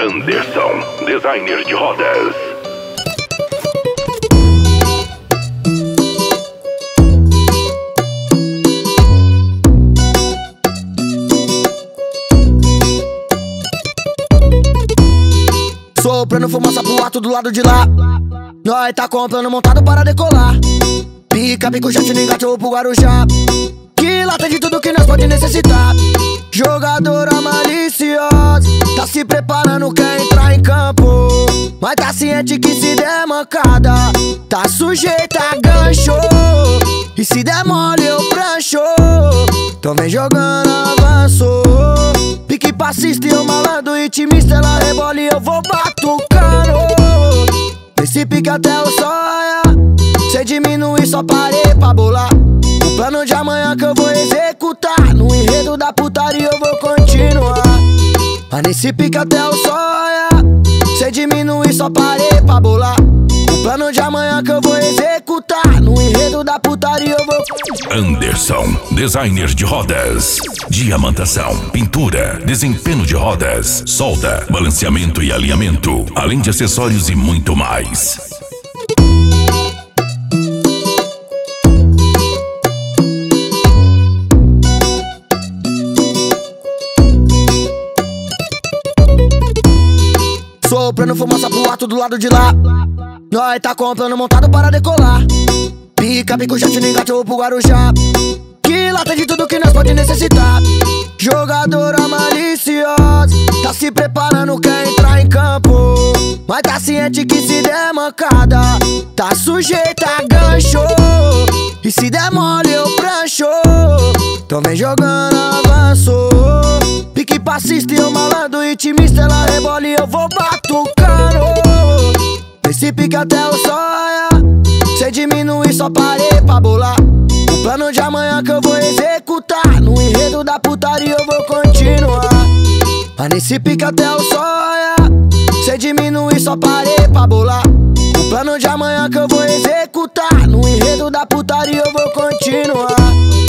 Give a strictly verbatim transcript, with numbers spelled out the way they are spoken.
Anderson, designer de rodas. Soprando fumaça pro alto do lado de lá. Nós tá comprando montado para decolar. Pica, pico, jet, no engate ou pro Guarujá. Que lá tem de tudo que nós pode necessitar. Jogadora maliciosa, tá se preparando, quer entrar em campo. Mas tá ciente que se der mancada, tá sujeita a gancho. E se der mole eu prancho. Então vem jogando avanço. Pique passista e eu malandro intimista, ela rebola e eu vou batucando. Nesse pique até o sonha. Cê diminui, só parei pra bolar. O plano de amanhã que eu vou executar. No enredo da putaria eu vou continuar. Mas nesse pique até o sonha. Cê diminui, só parei pra bolar. O plano de amanhã que eu vou executar. No enredo da putaria eu vou continuar. Anderson, designer de rodas. Diamantação, pintura, desempenho de rodas, solda, balanceamento e alinhamento, além de acessórios e muito mais. Soprando fumaça pro alto do lado de lá. Nós tá comprando montado para decolar. Pica, pico, jet, no engate ou pro Guarujá. Que lá tem de tudo que nós pode necessitar. Jogadora maliciosa, tá se preparando, quer entrar em campo. Mas tá ciente que se der mancada, tá sujeita a gancho. E se der mole eu prancho. Então vem jogando avanço. Pique passista e eu malandro intimista, ela rebola e eu vou batucando. Nesse pique até o sonha. Cê diminui, só parei pra bolar. O plano de amanhã que eu vou executar. No enredo da putaria eu vou continuar. Mas nesse pique até o sonha. Cê diminui, só parei pra bolar. O plano de amanhã que eu vou executar. No enredo da putaria eu vou continuar.